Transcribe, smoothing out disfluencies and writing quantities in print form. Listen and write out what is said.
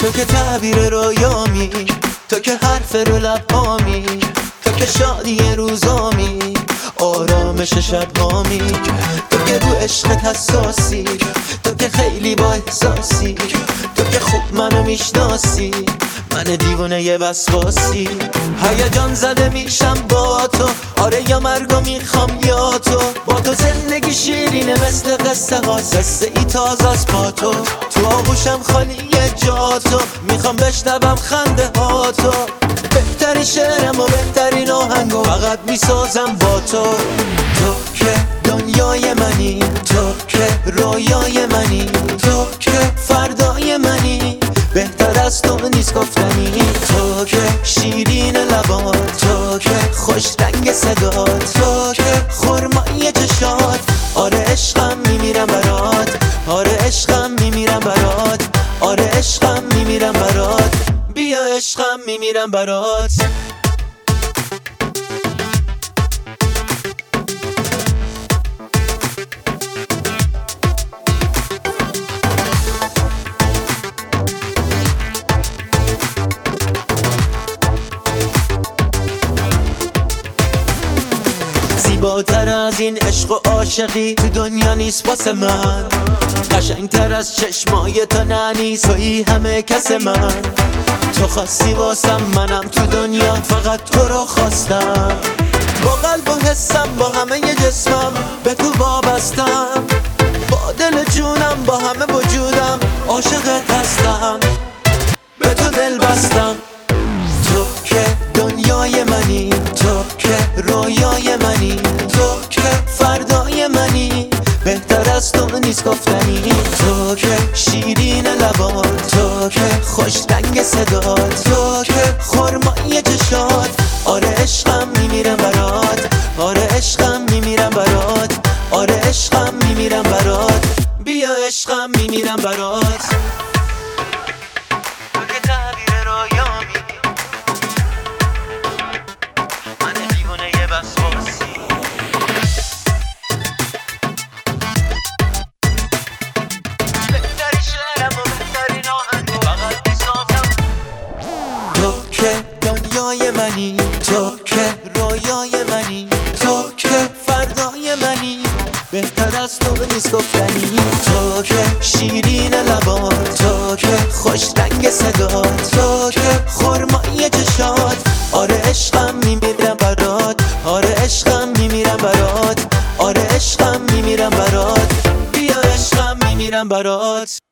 تو که تعبیر رویامی، تو که حرف رو لبهامی، تو که شادی روزامی، آرامش شبهامی، تو که رو عشقت حساسی، تو که خیلی با احساسی، تو که خوب منو میشناسی، من دیوونه وسواسی. هیجان زده میشم با تو، آره یا مرگو میخوام یا تو، با تو زندگی شیرینه مثل قصه ها، قصه ای تازه از پا تو آغوشم خالی جا تو، میخوام بشنوم خنده ها تو، بهترین شعرم و بهترین آهنگو فقط میسازم با تو. تو که دنیای منی، تو که رویای منی، تو که فردای منی، بهتر از تو نیست گفتنی. تو که شیرین لبات، تو که خوش رنگ صدات، تو که خرمای چشات، آره عشقم میمیرم برات، آره عشقم میمیرم برات، آره عشقم میمیرم برات، بیا عشقم میمیرم برات. زیباتر از این عشق و عاشقی تو دنیا نیست واسه من، قشنگتر از چشمای تو ننیست تویی همه کس من. تو خواستی واسم، منم تو دنیا فقط تو رو خواستم، با قلب و حسم با همه جسمم به تو وابستم، با دل جونم با همه وجودم عاشقت هستم، به تو دل بستم. تو که دنیای منی، تو که رویای منی، تو که فردای منی، بهتر از تو نیست گفتنی. تو که شیرین لبات، تو که خوش رنگ صدات، تو که خرمای چشات، آره عشقم میمیرم برات، آره عشقم میمیرم برات، آره عشقم میمیرم برات، بیا عشقم میمیرم برات. تو که تعبیر رویامی، من دیوونه وسواسی. تو که دنیای منی، تو که رویای منی، تو که فردای منی، بهتر از تو نیست گفتنی. تو که شیرین لبات، تو که خوش رنگ صدات، تو که خرمای چشات، آره عشقم میمیرم برات، آره عشقم میمیرم برات، آره عشقم میمیرم برات، بیا عشقم میمیرم برات.